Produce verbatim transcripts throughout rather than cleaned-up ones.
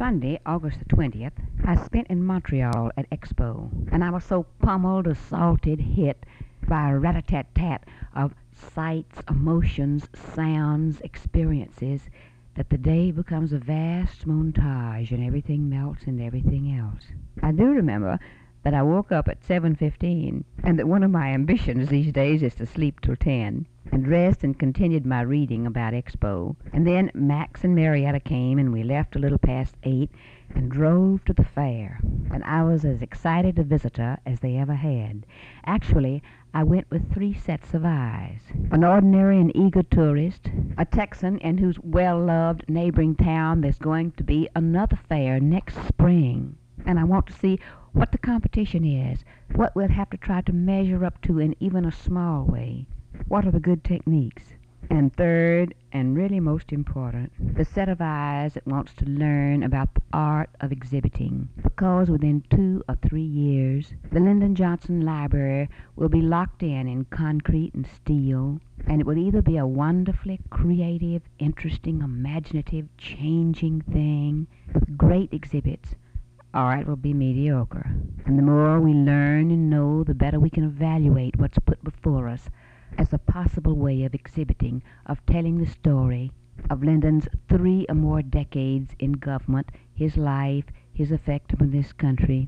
Sunday, August the twentieth, I spent in Montreal at Expo, and I was so pummeled, assaulted, hit by a rat-a-tat-tat of sights, emotions, sounds, experiences, that the day becomes a vast montage and everything melts into everything else. I do remember that I woke up at seven fifteen, and that one of my ambitions these days is to sleep till ten, and dressed and continued my reading about Expo. And then Max and Marietta came, and we left a little past eight and drove to the fair. And I was as excited a visitor as they ever had. Actually, I went with three sets of eyes. An ordinary and eager tourist, a Texan in whose well-loved neighboring town there's going to be another fair next spring. And I want to see what the competition is, what we'll have to try to measure up to in even a small way. What are the good techniques? And third, and really most important, the set of eyes that wants to learn about the art of exhibiting. Because within two or three years, the Lyndon Johnson Library will be locked in in concrete and steel, and it will either be a wonderfully creative, interesting, imaginative, changing thing with great exhibits, or it will be mediocre. And the more we learn and know, the better we can evaluate what's put before us as a possible way of exhibiting, of telling the story of Lyndon's three or more decades in government, his life, his effect upon this country.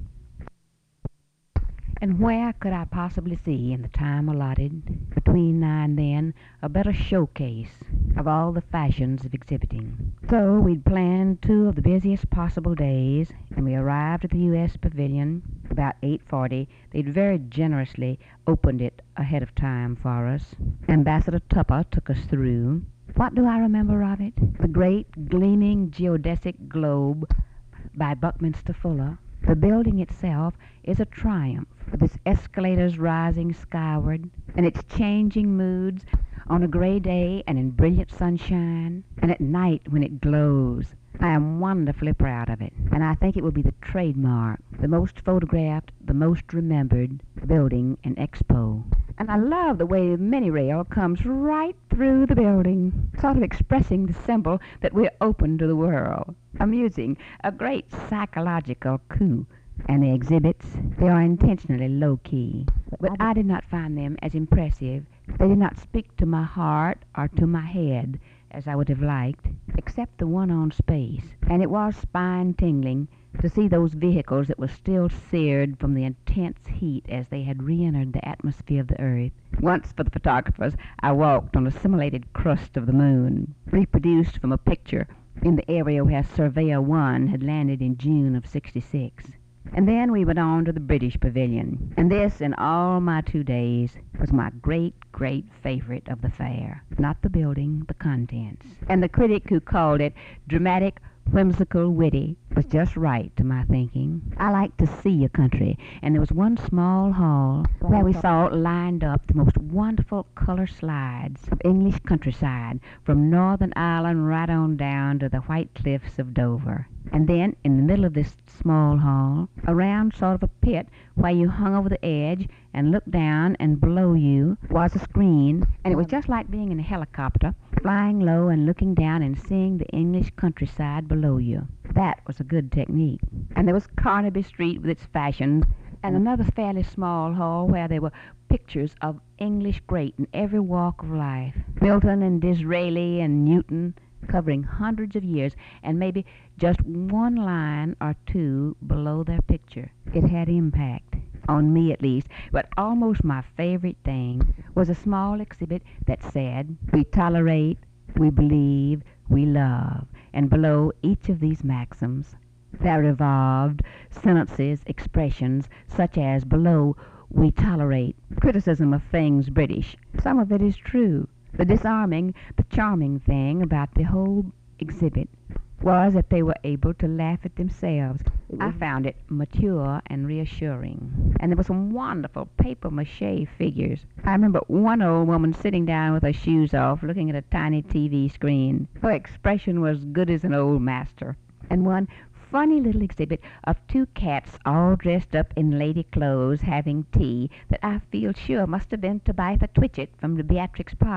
And where could I possibly see, in the time allotted between now and then, a better showcase of all the fashions of exhibiting? So we'd planned two of the busiest possible days, and we arrived at the U S Pavilion about eight forty. They'd very generously opened it ahead of time for us. Ambassador Tupper took us through. What do I remember of it? The great gleaming geodesic globe by Buckminster Fuller. The building itself is a triumph, with its escalators rising skyward, and its changing moods on a gray day and in brilliant sunshine, and at night when it glows. I am wonderfully proud of it, and I think it will be the trademark, the most photographed, the most remembered building in Expo. And I love the way the mini rail comes right through the building, sort of expressing the symbol that we're open to the world. Amusing, a great psychological coup. And the exhibits, they are intentionally low-key, but I did not find them as impressive. They did not speak to my heart or to my head as I would have liked, except the one on space. And it was spine-tingling to see those vehicles that were still seared from the intense heat as they had re-entered the atmosphere of the Earth. Once, for the photographers, I walked on a simulated crust of the moon, reproduced from a picture in the area where Surveyor one had landed in June of sixty-six. And then we went on to the British Pavilion. And this, in all my two days, was my great, great favorite of the fair. Not the building, the contents. And the critic who called it dramatic, whimsical, witty, was just right to my thinking. I like to see a country, and there was one small hall where we saw lined up the most wonderful color slides of English countryside, from Northern Ireland right on down to the white cliffs of Dover. And then, in the middle of this small hall, a round sort of a pit where you hung over the edge and looked down, and below you was a screen, and it was just like being in a helicopter, flying low and looking down and seeing the English countryside below you. That was a good technique. And there was Carnaby Street with its fashions, and another fairly small hall where there were pictures of English great in every walk of life. Milton and Disraeli and Newton, covering hundreds of years, and maybe just one line or two below their picture. It had impact, on me at least, but almost my favorite thing was a small exhibit that said, "We tolerate, we believe, we love." And below each of these maxims, there revolved sentences, expressions, such as below, "We tolerate criticism of things British." Some of it is true. The disarming, the charming thing about the whole exhibit was that they were able to laugh at themselves. I found it mature and reassuring. And there were some wonderful papier-mâché figures. I remember one old woman sitting down with her shoes off, looking at a tiny T V screen. Her expression was good as an old master. And one funny little exhibit of two cats all dressed up in lady clothes having tea that I feel sure must have been Tabitha Twitchett from the Beatrix Potter.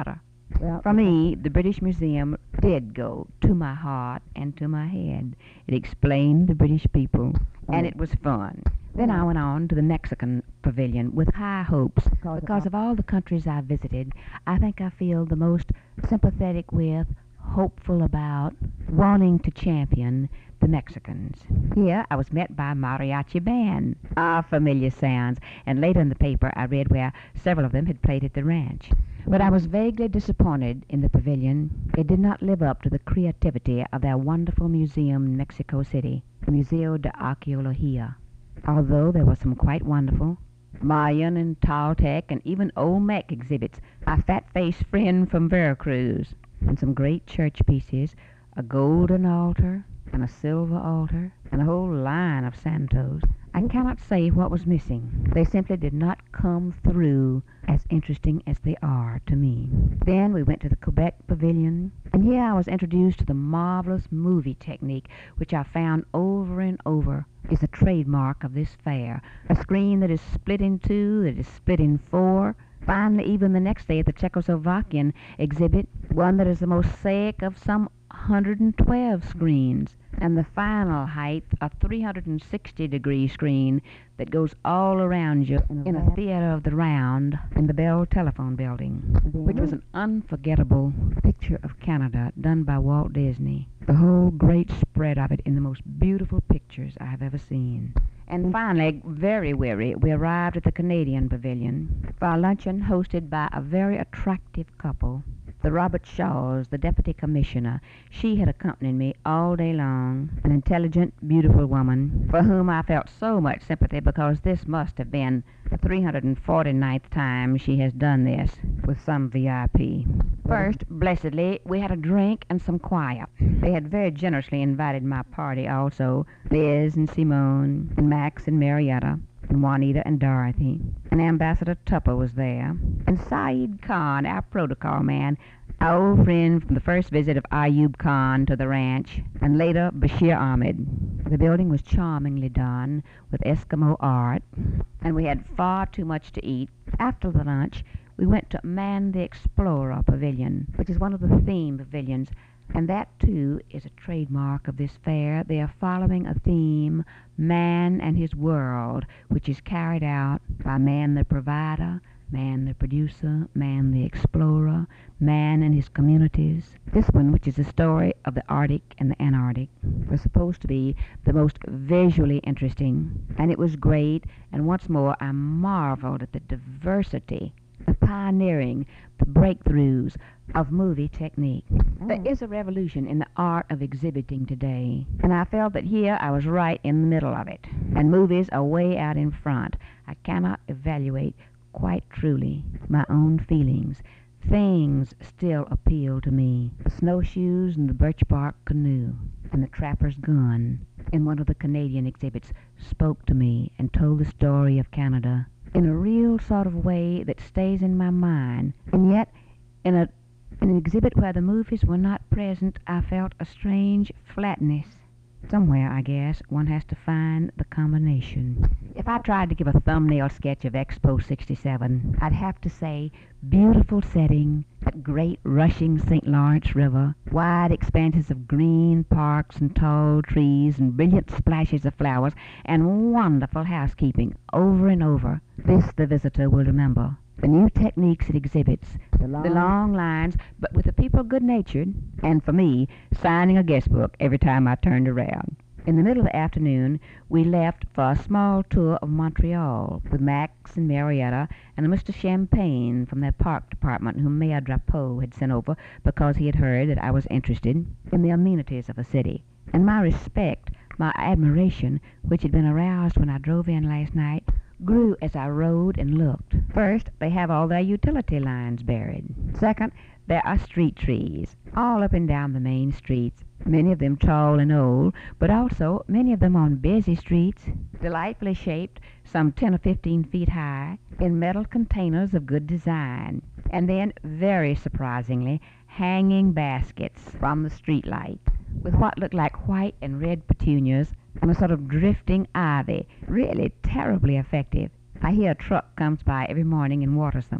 Well, for me, the British Museum did go to my heart and to my head. It explained the British people, and it was fun. Then I went on to the Mexican Pavilion with high hopes. Because of all the countries I visited, I think I feel the most sympathetic with, hopeful about, wanting to champion the Mexicans. Here I was met by a mariachi band. Ah, familiar sounds. And later in the paper I read where several of them had played at the ranch. But I was vaguely disappointed in the pavilion. It did not live up to the creativity of their wonderful museum in Mexico City, the Museo de Arqueología. Although there were some quite wonderful Mayan and Toltec and even Olmec exhibits, a fat-faced friend from Veracruz, and some great church pieces, a golden altar and a silver altar, and a whole line of santos. I cannot say what was missing. They simply did not come through as interesting as they are to me. Then we went to the Quebec Pavilion, and here I was introduced to the marvelous movie technique, which I found over and over is a trademark of this fair. A screen that is split in two, that is split in four. Finally, even the next day at the Czechoslovakian exhibit, one that is the mosaic of some one hundred twelve screens, and the final height, a three hundred sixty degree screen that goes all around you in a theater of the round in the Bell Telephone Building, which was an unforgettable picture of Canada done by Walt Disney. The whole great spread of it in the most beautiful pictures I have ever seen. And finally, very weary, we arrived at the Canadian Pavilion for a luncheon hosted by a very attractive couple, the Robert Shaws, the deputy commissioner. She had accompanied me all day long, an intelligent, beautiful woman, for whom I felt so much sympathy because this must have been the three hundred forty-ninth time she has done this with some V I P. First, blessedly, we had a drink and some quiet. They had very generously invited my party also, Liz and Simone, and Max and Marietta, and Juanita and Dorothy, and Ambassador Tupper was there, and Saeed Khan, our protocol man, our old friend from the first visit of Ayub Khan to the ranch, and later Bashir Ahmed. The building was charmingly done with Eskimo art, and we had far too much to eat. After the lunch, we went to Man the Explorer Pavilion, which is one of the theme pavilions, and that, too, is a trademark of this fair. They are following a theme, Man and His World, which is carried out by Man the Provider, Man the Producer, Man the Explorer, Man and His Communities. This one, which is a story of the Arctic and the Antarctic, was supposed to be the most visually interesting, and it was great, and once more I marveled at the diversity, the pioneering, the breakthroughs of movie technique. Mm. There is a revolution in the art of exhibiting today, and I felt that here I was right in the middle of it, and movies are way out in front. I cannot evaluate quite truly my own feelings. Things still appeal to me. The snowshoes and the birch bark canoe and the trapper's gun in one of the Canadian exhibits spoke to me and told the story of Canada in a real sort of way that stays in my mind. And yet, in, a, in an exhibit where the movies were not present, I felt a strange flatness. Somewhere, I guess, one has to find the combination. If I tried to give a thumbnail sketch of Expo sixty-seven, I'd have to say, beautiful setting, that great rushing Saint Lawrence River, wide expanses of green parks and tall trees and brilliant splashes of flowers, and wonderful housekeeping over and over. This the visitor will remember. The new techniques it exhibits, the long, the long lines, but with the people good-natured, and for me, signing a guest book every time I turned around. In the middle of the afternoon, we left for a small tour of Montreal with Max and Marietta and a Mister Champagne from their park department whom Mayor Drapeau had sent over because he had heard that I was interested in the amenities of a city. And my respect, my admiration, which had been aroused when I drove in last night, grew as I rode and looked. First, they have all their utility lines buried. Second, there are street trees all up and down the main streets, many of them tall and old, but also many of them on busy streets, delightfully shaped, some ten or fifteen feet high, in metal containers of good design. And then, very surprisingly, hanging baskets from the street light, with what looked like white and red petunias and a sort of drifting ivy, really terribly effective. I hear a truck comes by every morning and waters them.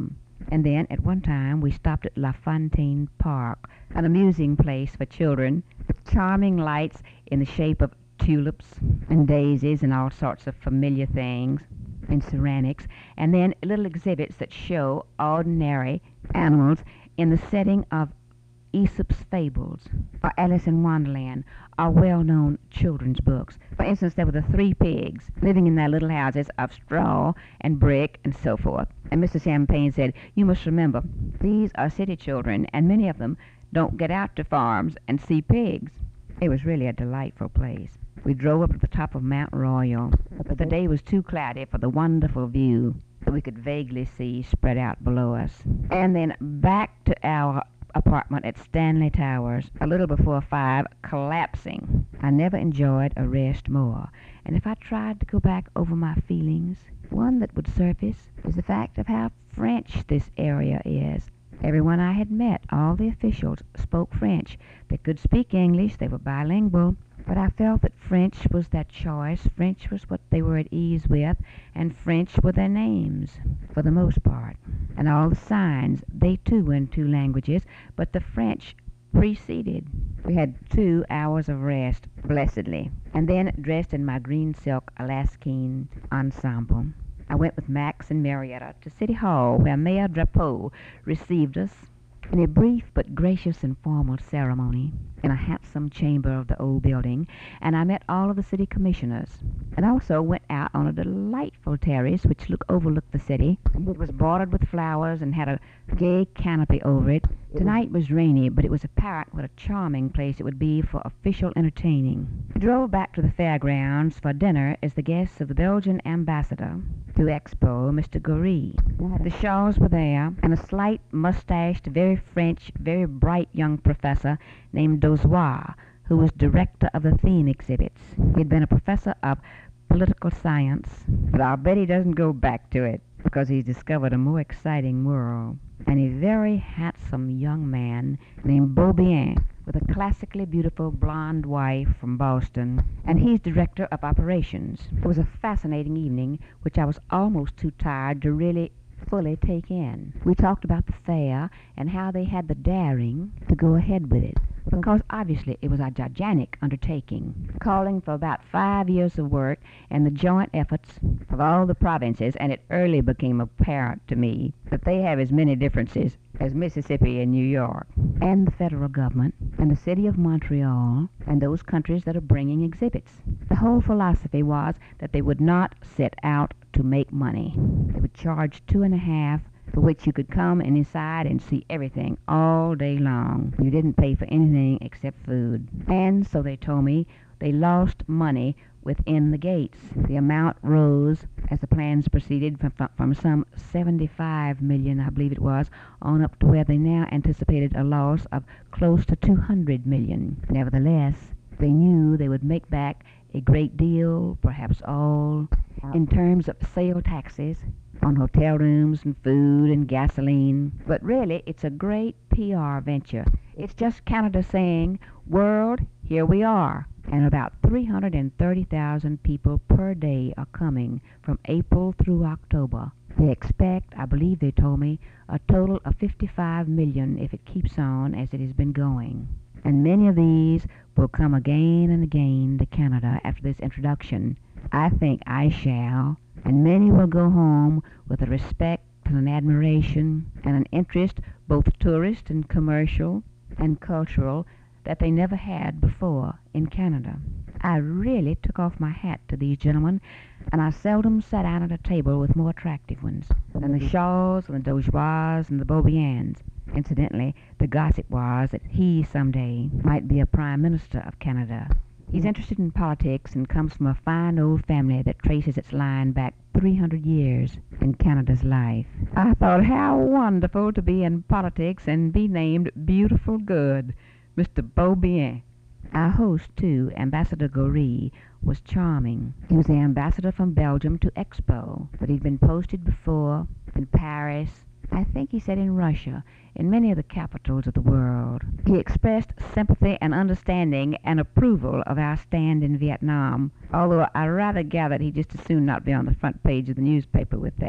And then, at one time, we stopped at La Fontaine Park, an amusing place for children, with charming lights in the shape of tulips and daisies and all sorts of familiar things and ceramics, and then little exhibits that show ordinary animals in the setting of Aesop's Fables, or Alice in Wonderland, are well-known children's books. For instance, there were the three pigs living in their little houses of straw and brick and so forth. And Mister Champagne said, "You must remember, these are city children, and many of them don't get out to farms and see pigs." It was really a delightful place. We drove up to the top of Mount Royal, but the day was too cloudy for the wonderful view that we could vaguely see spread out below us. And then back to our apartment at Stanley Towers, a little before five, collapsing. I never enjoyed a rest more, and if I tried to go back over my feelings, one that would surface is the fact of how French this area is. Everyone I had met, all the officials, spoke French. They could speak English, they were bilingual, but I felt that French was their choice, French was what they were at ease with, and French were their names, for the most part. And all the signs, they too were in two languages, but the French preceded. We had two hours of rest, blessedly, and then, dressed in my green silk Alaskine ensemble, I went with Max and Marietta to City Hall, where Mayor Drapeau received us in a brief but gracious and formal ceremony in a handsome chamber of the old building, and I met all of the city commissioners, and also went out on a delightful terrace which look, overlooked the city. It was bordered with flowers and had a gay canopy over it. Tonight was rainy, but it was apparent what a charming place it would be for official entertaining. We drove back to the fairgrounds for dinner as the guests of the Belgian ambassador to Expo, Mister Goree. The Shaws were there, and a slight, mustached, very French, very bright young professor named Dozois, who was director of the theme exhibits. He had been a professor of political science, but I'll bet he doesn't go back to it, because he's discovered a more exciting world. And a very handsome young man named Beaubien, with a classically beautiful blonde wife from Boston, and he's director of operations. It was a fascinating evening, which I was almost too tired to really fully take in. We talked about the fair and how they had the daring to go ahead with it, because obviously it was a gigantic undertaking, calling for about five years of work and the joint efforts of all the provinces, and it early became apparent to me that they have as many differences as Mississippi and New York, and the federal government, and the city of Montreal, and those countries that are bringing exhibits. The whole philosophy was that they would not set out to make money. They would charge two and a half, for which you could come and inside and see everything all day long. You didn't pay for anything except food. And so they told me they lost money within the gates. The amount rose as the plans proceeded from, from some seventy-five million, I believe it was, on up to where they now anticipated a loss of close to two hundred million. Nevertheless, they knew they would make back a great deal, perhaps all, in terms of sale taxes on hotel rooms and food and gasoline. But really, it's a great P R venture. It's just Canada saying, "World, here we are." And about three hundred thirty thousand people per day are coming from April through October. They expect, I believe they told me, a total of fifty-five million if it keeps on as it has been going. And many of these will come again and again to Canada after this introduction. I think I shall, and many will go home with a respect and an admiration and an interest, both tourist and commercial and cultural, that they never had before in Canada. I really took off my hat to these gentlemen, and I seldom sat down at a table with more attractive ones than the Shaws and the Dozois and the Beaubiens. Incidentally, the gossip was that he someday might be a prime minister of Canada. He's interested in politics and comes from a fine old family that traces its line back three hundred years in Canada's life. I thought, how wonderful to be in politics and be named Beautiful Good, Mister Beaubien. Our host, too, Ambassador Goree, was charming. He was the ambassador from Belgium to Expo, but he'd been posted before in Paris, I think he said in Russia, in many of the capitals of the world. He expressed sympathy and understanding and approval of our stand in Vietnam, although I rather gathered he'd just as soon not be on the front page of the newspaper with that.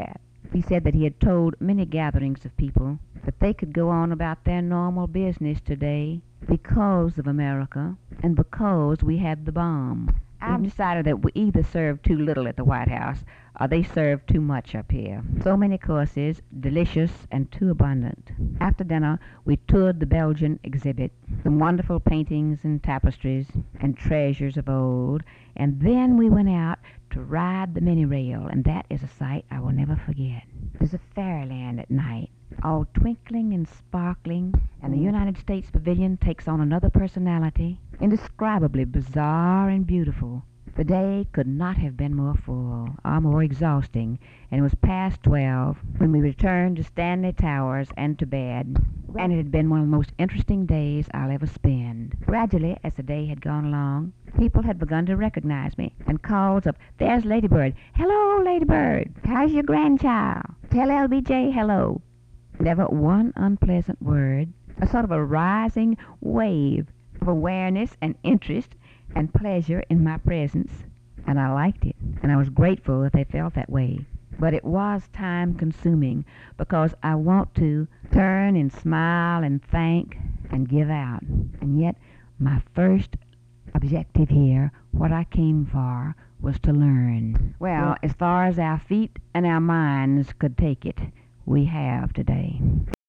He said that he had told many gatherings of people that they could go on about their normal business today because of America and because we had the bomb. I've decided that we either serve too little at the White House or they serve too much up here. So many courses, delicious and too abundant. After dinner, we toured the Belgian exhibit, some wonderful paintings and tapestries and treasures of old, and then we went out to ride the mini rail, and that is a sight I will never forget. There's a fairyland at night, all twinkling and sparkling, and the United States Pavilion takes on another personality, indescribably bizarre and beautiful. The day could not have been more full or more exhausting, and it was past twelve when we returned to Stanley Towers and to bed, and it had been one of the most interesting days I'll ever spend. Gradually, as the day had gone along, people had begun to recognize me, and calls of, "There's Ladybird. Hello, Ladybird. How's your grandchild? Tell L B J hello." Never one unpleasant word, a sort of a rising wave of awareness and interest and pleasure in my presence, and I liked it, and I was grateful that they felt that way. But it was time-consuming because I want to turn and smile and thank and give out. And yet my first objective here, what I came for, was to learn. Well, as far as our feet and our minds could take it, we have today.